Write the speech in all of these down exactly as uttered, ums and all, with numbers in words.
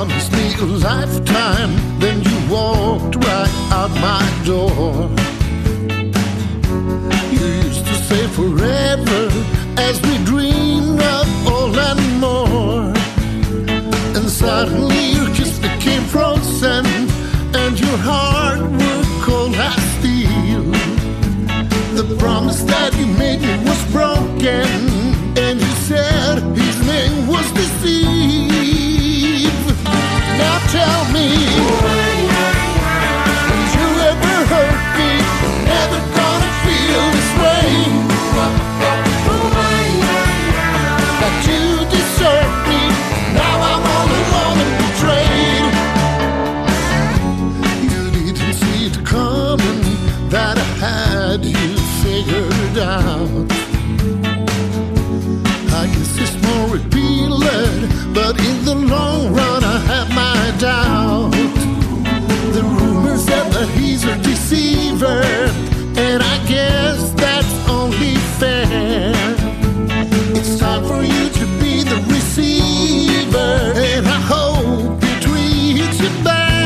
promised me a lifetime, then you walked right out my door. You used to say forever as we dreamed of all and more. And suddenly your kiss became frozen and your heart was cold as steel. The promise that you made me was broken, and you said his name was deceit. Now tell me, did you ever hurt me? Never gonna feel this way. That you desert me. Now I'm all alone and betrayed. You didn't see it coming that I had you figured out. I guess it's more repeated, but in the long run I have my doubt. The rumors said that he's a deceiver, and I guess that's only fair. It's time for you to be the receiver, and I hope he treats you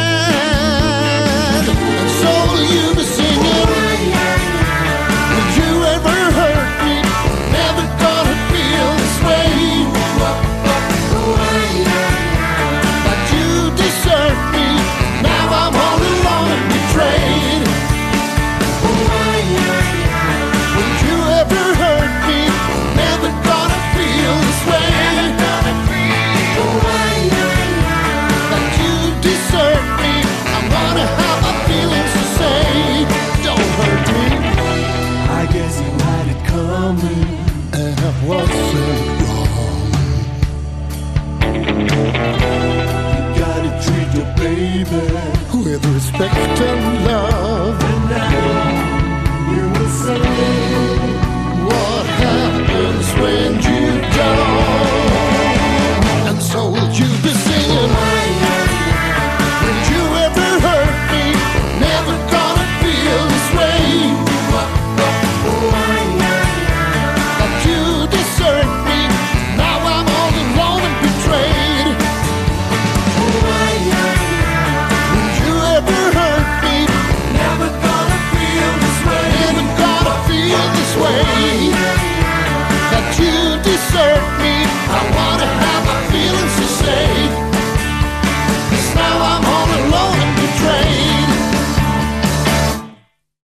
bad. And so will you be singing, did you ever hurt me? Never gonna feel this way. That you desert me. Now I'm all alone and betrayed. Would you ever hurt me? Never gonna feel this way. That you desert me. I'm gonna have my feelings to say, don't hurt me. I guess you had it coming, And I wasn't wrong. you gotta treat your baby With respect and love.